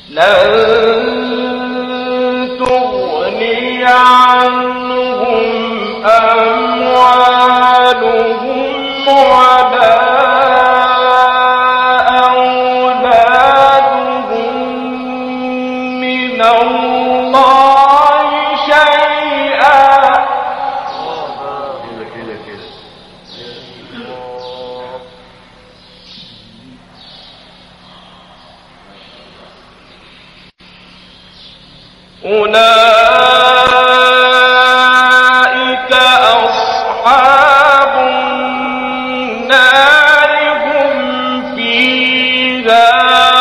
تغني عنهم أموالهم ولا أولادهم من الله شيئا. أولئك أصحاب النار هم فيها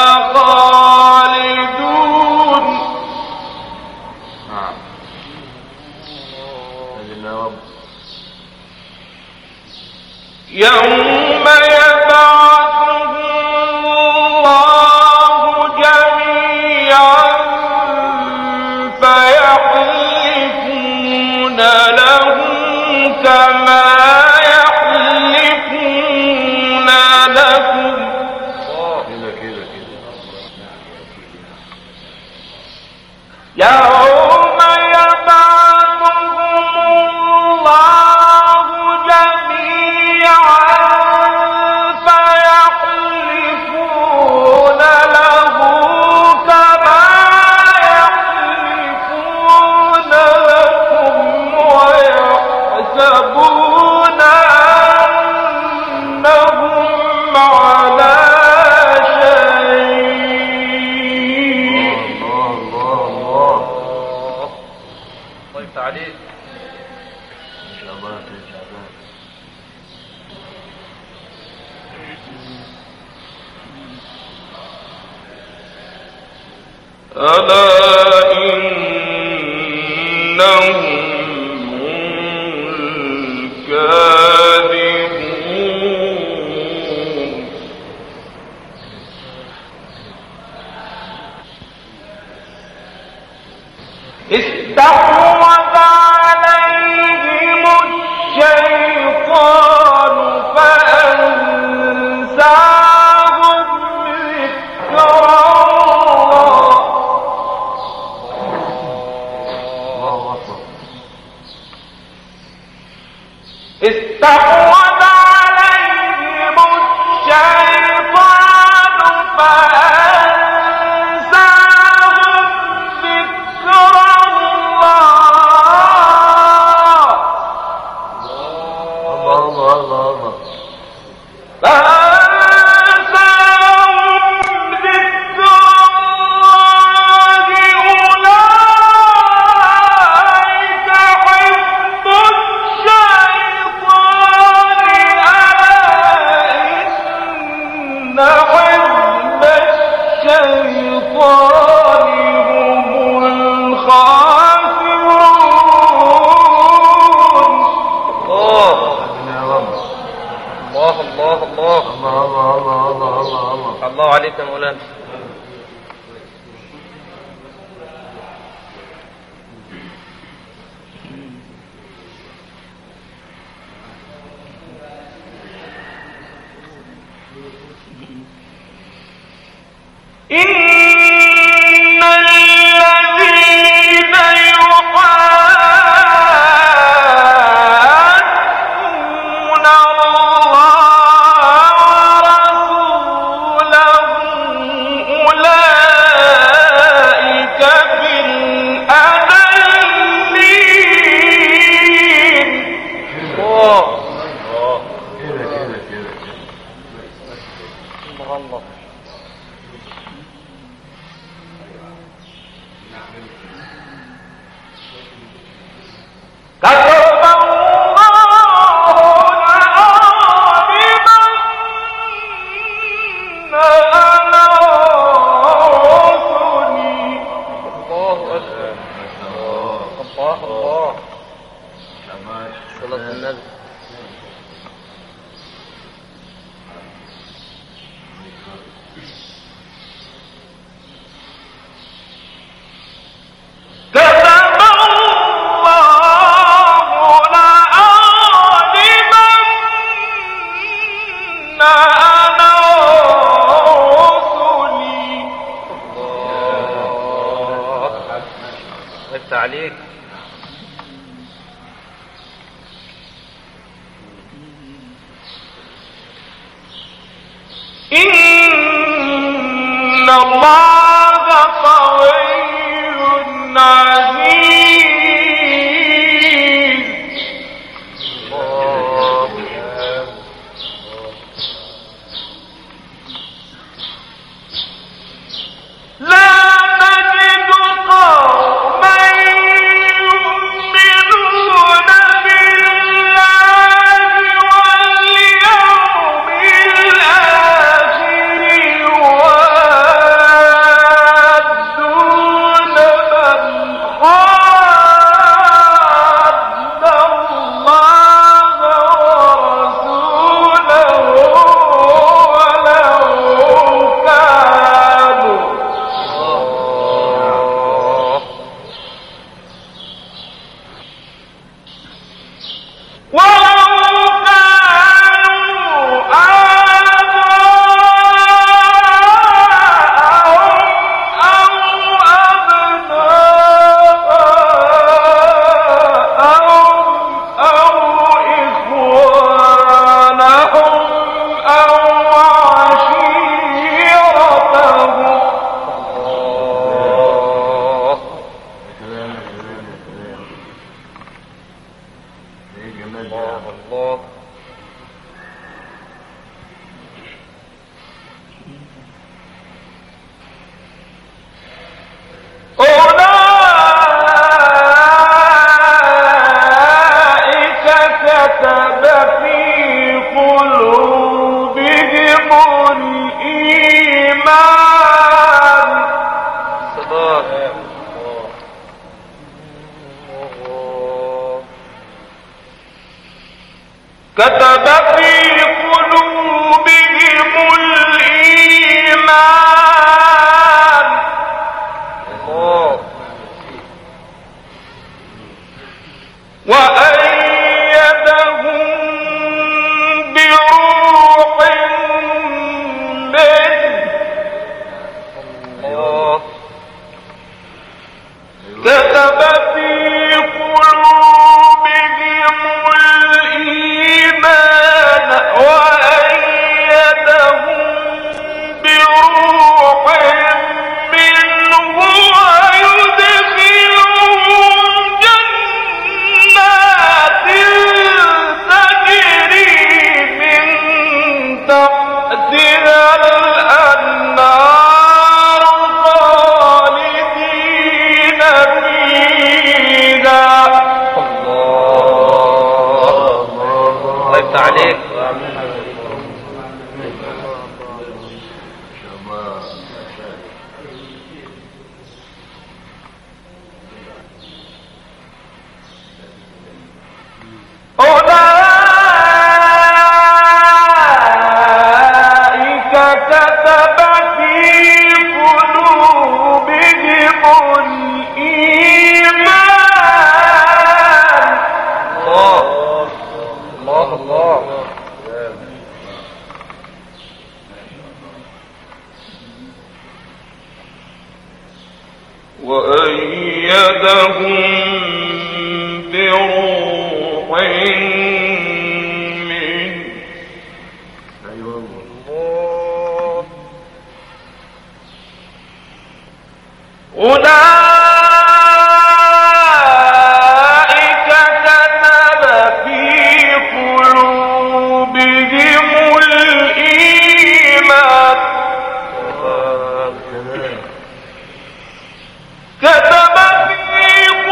خالدون. يوم يبعثهم الله جميعا فيحلفون له كما يحلفون لكم. يوم يبعثهم الله جميعا فيحلفون له كما يحلفون لكم ويحسبون أنهم على شيء. طيب تعليق. ألا إنهم هم الكاذبون. استحوذ عليهم الشيطان فأنساهم ذكر الله. استحوذ عليهم الشيطان فأنساهم ذكر الله. الله عليك يا مولانا. إن الذين يحادون الله ورسوله أولئك في الأذلين. الله كتب الله لأغلبن أنا ورسلي. الله أكبر. الله الله. صلاة النبي. كتب الله لأغلبن أنا ورسلي. عليك. إن الله قوي عزيز. لا تجد قوما يؤمنون بالله واليوم الآخر يوادون من حاد الله ورسوله ولو كانوا الله. أولئك كتب في قلوبهم الإيمان. صدق. كتب في قلوبهم الإيمان. وأيدهم بروح منه. كتب في قلوبهم الإيمان وأيدهم بروح منه ويدخلهم جنات تجري من تحتها الأنهار خالدين فيها. الله يفتح عليك. أولئك كتب في قلوبهم الإيمان. الله الله الله. وأيدهم بروح منه. أولئك كتب في قلوبهم الإيمان. كتب في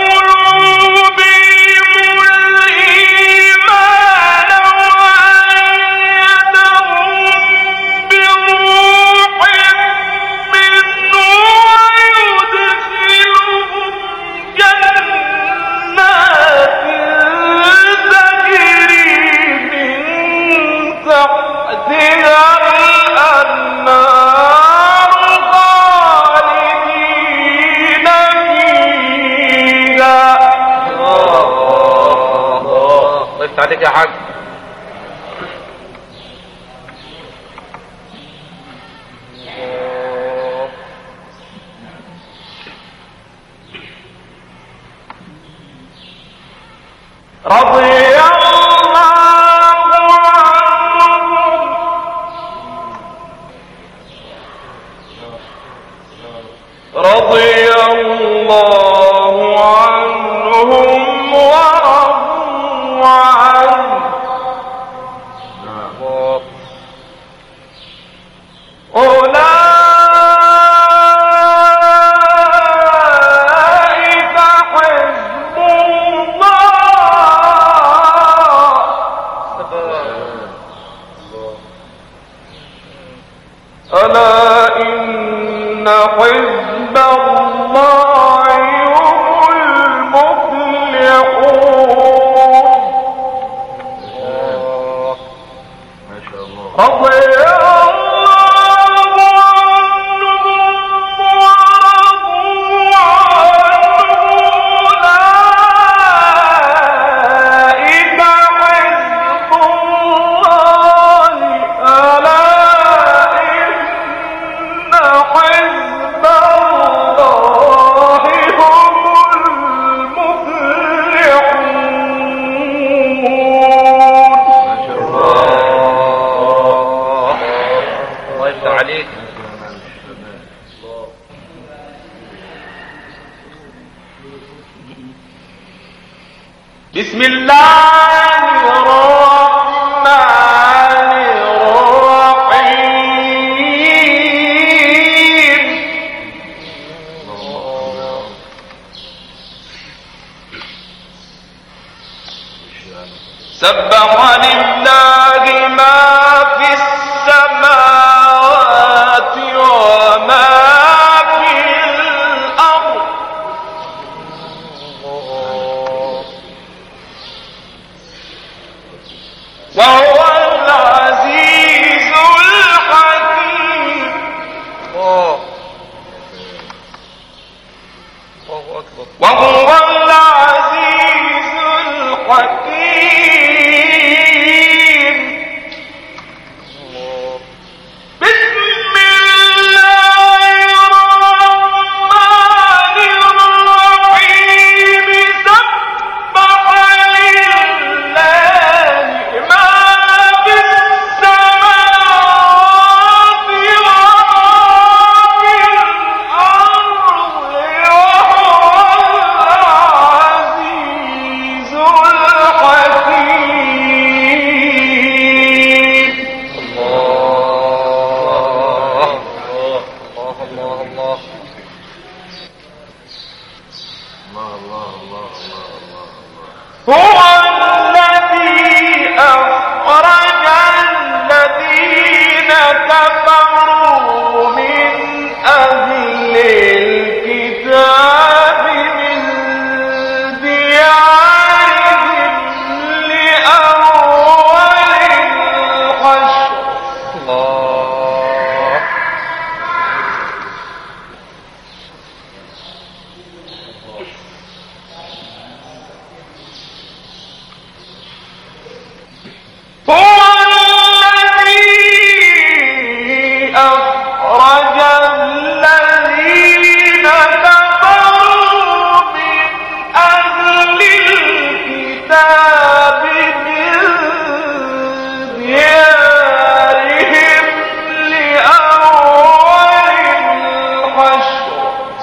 قلوبهم الإيمان وأيدهم بروح منه ويدخلهم ألا إن حزب الله هم المفلحون. ما شاء الله. رضي بسم الله الرحمن الرحيم. سبح لله ما في السماوات وما في الأرض وهو العزيز الحكيم. وهو العزيز الحكيم. بسم الله الرحمن الرحيم. سبح لله ما في السماوات وما في الأرض هو الذي أخرج الذين كفروا من أهل الكتاب من ديارهم لأول الحشر. هو الذي أخرج الذين كفروا من أهل الكتاب من ديارهم لأول الحشر.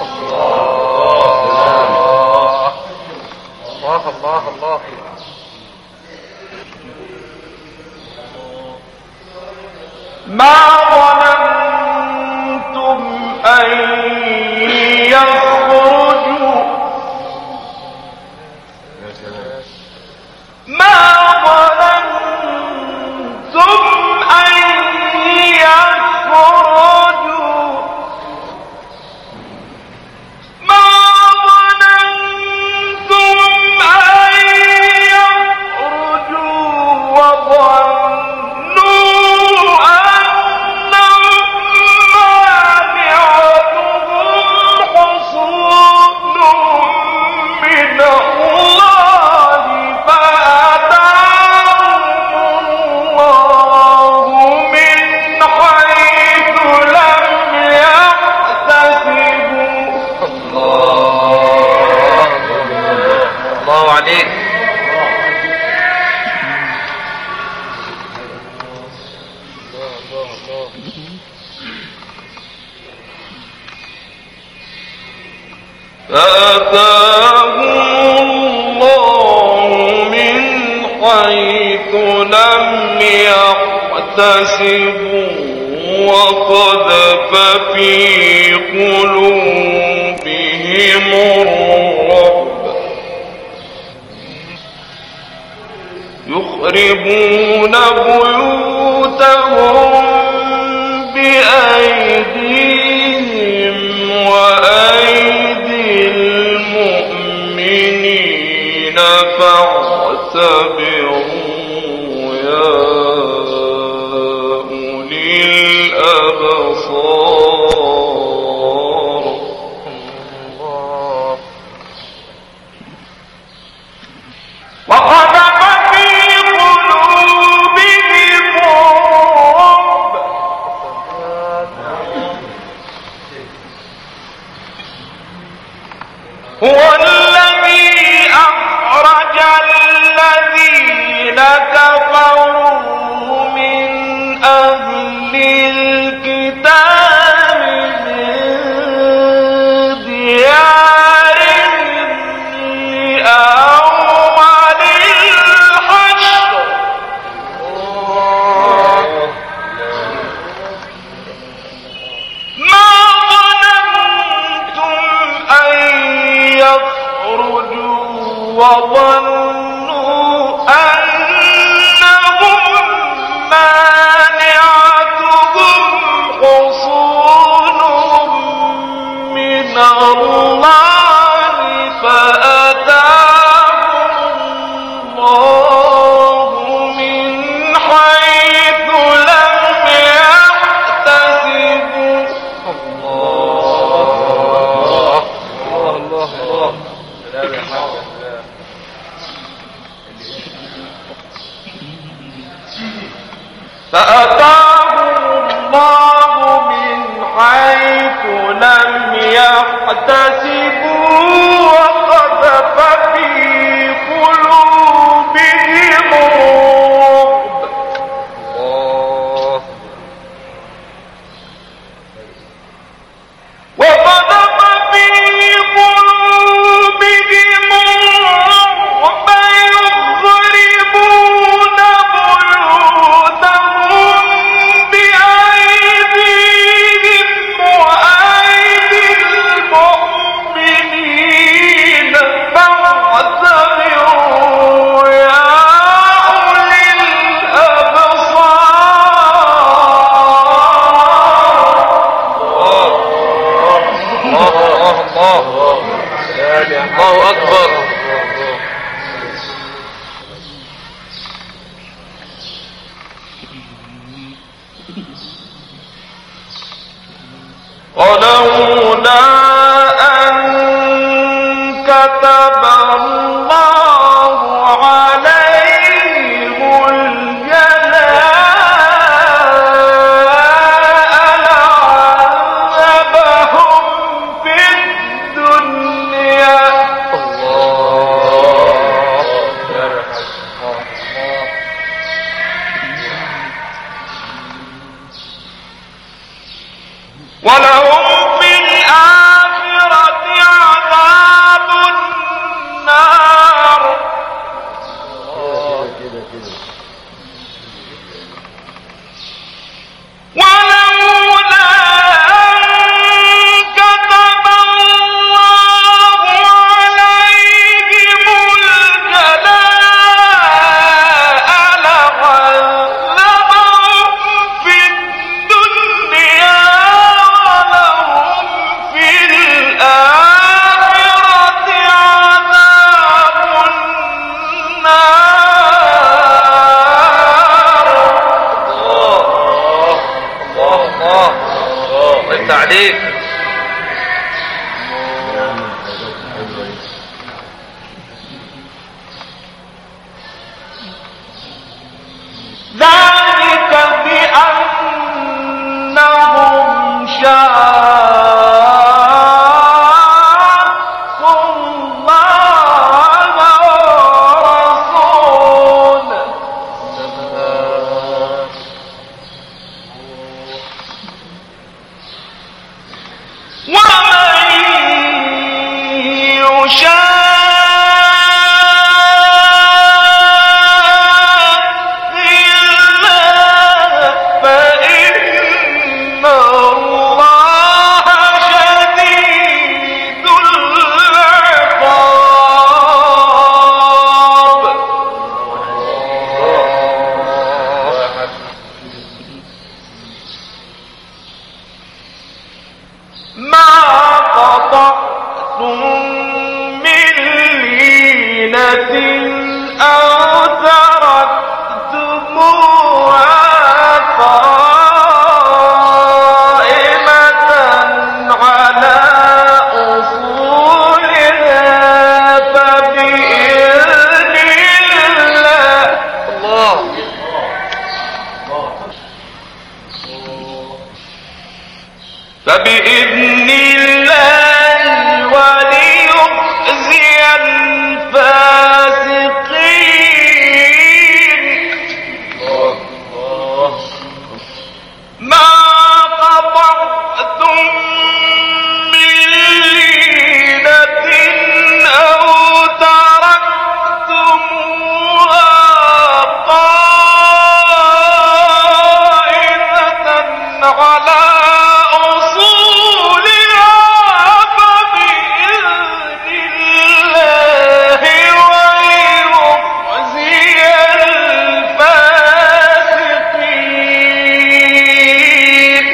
الله. ما ظننتم أن يخرجوا ما ظننتم أن يخرجوا ما ظننتم أن يخرجوا وظنوا فآتاهم الله من حيث لم يحتسبوا وقذف في قلوبهم الرعب يخربون بيوتهم بأيديهم فارتبروا يا أولي الأبصار وقذف في قلوبهم الرعب هو الذي أخرج الذين كفروا من أهل الكتاب من ديارهم لأول الحشر ما ظننتم أن يخرجوا وظنوا أنهم مانعتهم حصونهم من الله فأتاهم الله من حيث لم يحتسبوا فأتاهم الله من حيث لم يحتسبوا وقذف في قلوبهم الرعب وقذف في قلوبهم الرعب يخربون بيوتهم بأيديهم وأيدي المؤمنين فاعتبروا يا أولي الله أكبر. ولولا أن كتب الله عليهم الجلاء لعذبهم في الدنيا ولهم في الآخرة عذاب النار ولولا أن كتب الله عليهم الجلاء لعذبهم في الدنيا ولهم في الآخرة عذاب النار انت عليك. ذلك بأنهم شاقوا الله ورسوله ومن يشاق الله فإن الله شديد العقاب ما قطعتم من لينة أو فبإذن الله وليخزي الفاسقين ما قطعتم من لينة أو تركتموها قائمة على أصولها فبإذن الله وليخزي الفاسقين.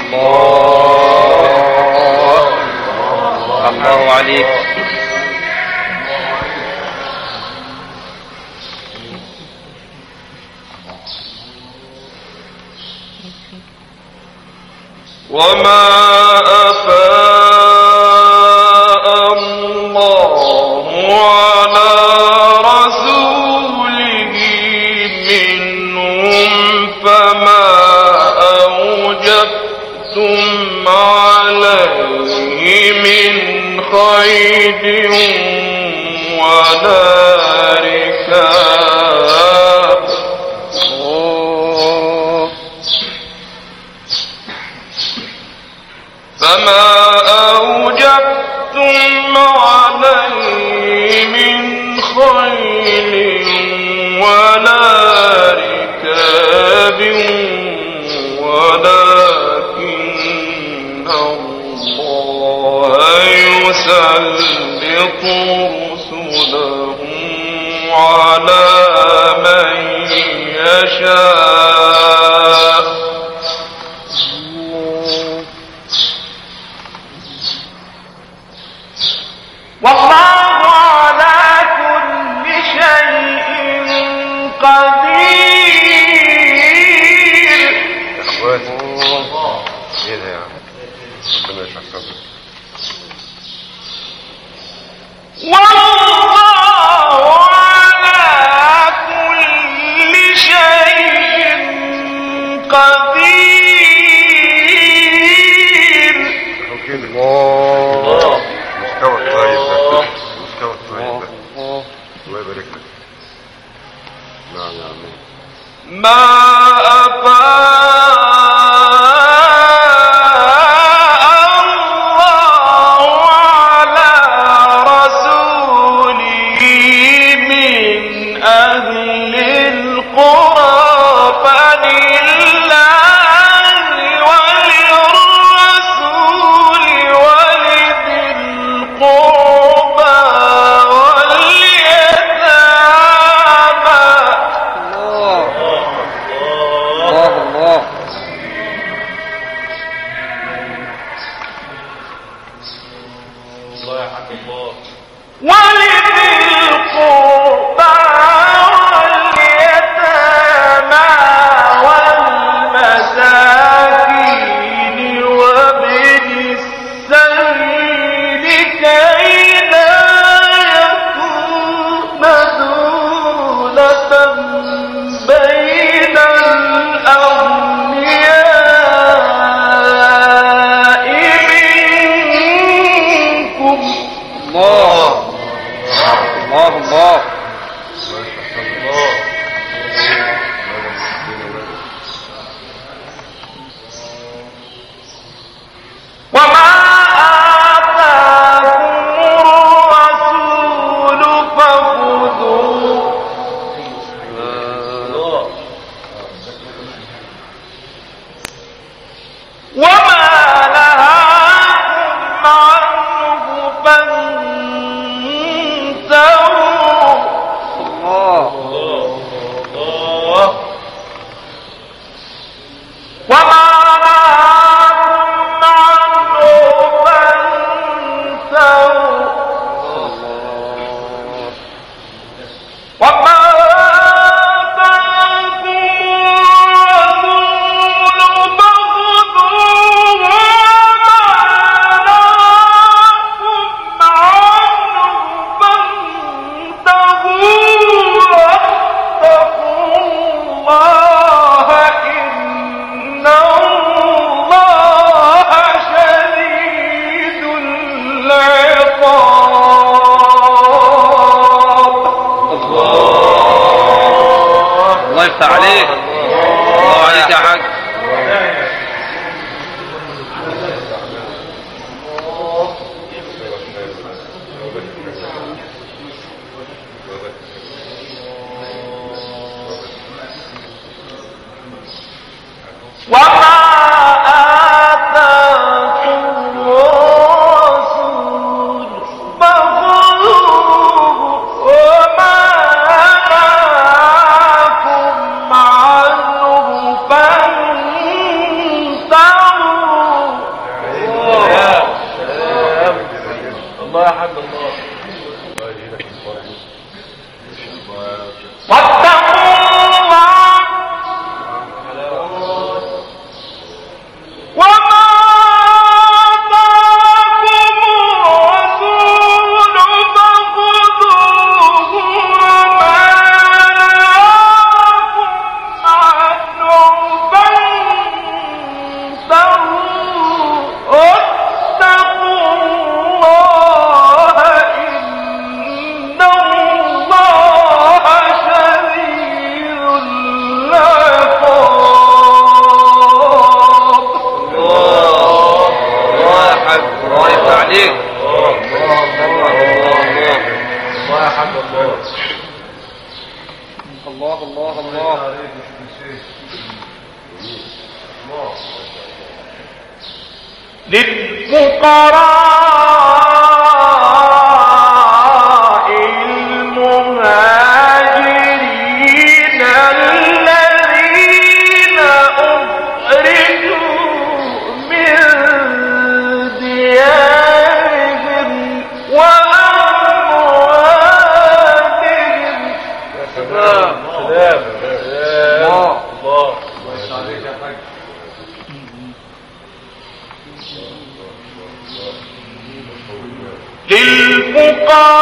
الله عليك. وما أفاء الله على رسوله منهم فما أوجبتم عليه من خيل ولا ركاب فما أوجبتم عليه من خيل ولا ركاب ولكن الله يسلط رسله على من يشاء والله على كل شيء قدير. اخواتي ايه ده يعني ربنا يشفع صدرك. والله على كل شيء قدير. الله مستوى الطيب ده مستوى الطيب ده الله يبارك لك. نعم يا عمي. ما أفاء الله على رسوله من أهل القرى فلله وللرسول ولذي القربى واليتامى. الله ولذي القربى واليتامى والمساكين وابن السبيل كي لا يكون دولة بين الأغنياء منكم. الله الله وما آتاكم الرسول فخذوه وما نهاكم عنه فانتهوا. وما نهاكم عنه فانتهوا. وما آتاكم الرسول فخذوه يفتح عليك. الله عليك يا حاج. وما آتاكم الرسول فخذوه وما نهاكم عنه فانتهوا. الله يا حاج الله. واتقوا الله وما آتاكم الرسول فخذوه وما نهاكم عنه فانتهوا. واتقوا الله إن الله شديد العقاب. الله يا حاج. الله يفتح عليك. الله الله الله. للفقراء المهاجرين الذين أخرجوا من ديارهم وأموالهم. سلام سلام الله الله. للفقراء